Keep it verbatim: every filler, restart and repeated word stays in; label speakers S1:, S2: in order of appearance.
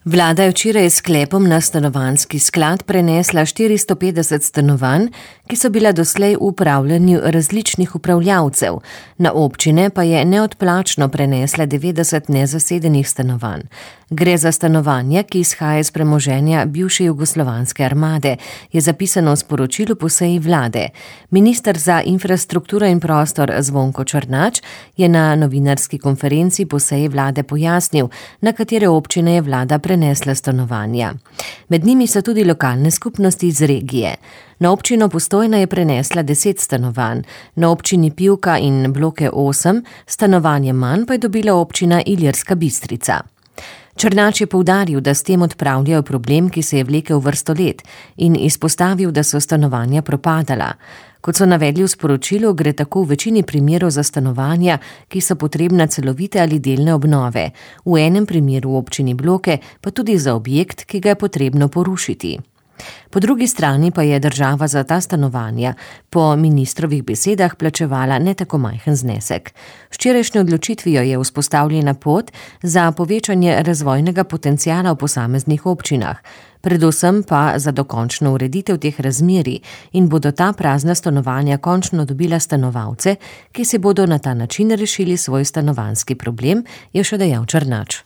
S1: Vlada je včeraj s sklepom na stanovanjski sklad prenesla štiristo petdeset stanovanj, ki so bila doslej v upravljanju različnih upravljavcev, na občine pa je neodplačno prenesla devetdeset nezasedenih stanovanj. Gre za stanovanja, ki izhaja iz premoženja bivše jugoslovanske armade, je zapisano v sporočilu po seji vlade. Minister za infrastrukturo in prostor Zvonko Černač je na novinarski konferenci po seji vlade pojasnil, na katere občine je vlada prenesla stanovanja. Med njimi so tudi lokalne skupnosti iz regije. Na občino Postojna je prenesla deset stanovanj, na občini Pivka in bloke osem stanovanje manj pa je dobila občina Ilirska Bistrica. Černač je poudaril, da s tem odpravljajo problem, ki se je vlekel vrsto let, in izpostavil, da so stanovanja propadala. Kot so navedli v sporočilu, gre tako v večini primerov za stanovanja, ki so potrebna celovite ali delne obnove, v enem primeru v občini Bloke pa tudi za objekt, ki ga je potrebno porušiti. Po drugi strani pa je država za ta stanovanja po ministrovih besedah plačevala ne tako majhen znesek. S včerajšnjo odločitvijo je vzpostavljena pot za povečanje razvojnega potenciala v posameznih občinah, predvsem pa za dokončno ureditev teh razmerij in bodo ta prazna stanovanja končno dobila stanovalce, ki si bodo na ta način rešili svoj stanovanjski problem, je še dejal Černač.